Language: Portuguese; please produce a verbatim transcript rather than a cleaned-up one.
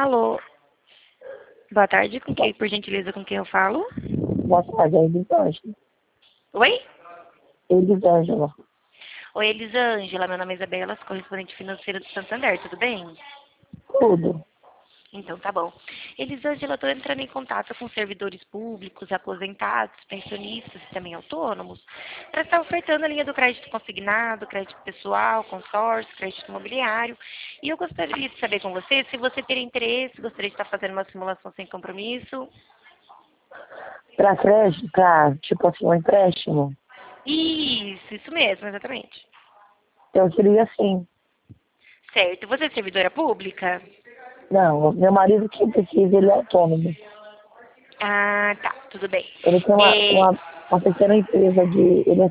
Alô, boa tarde, com quem, por gentileza, com quem eu falo? Boa tarde, é Elisângela. Oi? Elisângela. Oi, Elisângela, meu nome é Isabela, sou correspondente financeira do Santander, tudo bem? Tudo. Então tá bom. Elisângela, eu tô entrando em contato com servidores públicos, aposentados, pensionistas e também autônomos, para estar ofertando a linha do crédito consignado, crédito pessoal, consórcio, crédito imobiliário. E eu gostaria de saber com você se você teria interesse, gostaria de estar fazendo uma simulação sem compromisso. Pra crédito, pra, tipo assim, um empréstimo, Isso, isso mesmo, exatamente. eu queria sim. Certo. Você é servidora pública? Não, meu marido que precisa, ele é autônomo. Ah, tá, tudo bem. Ele tem uma, É, uma, uma pequena empresa de, ele é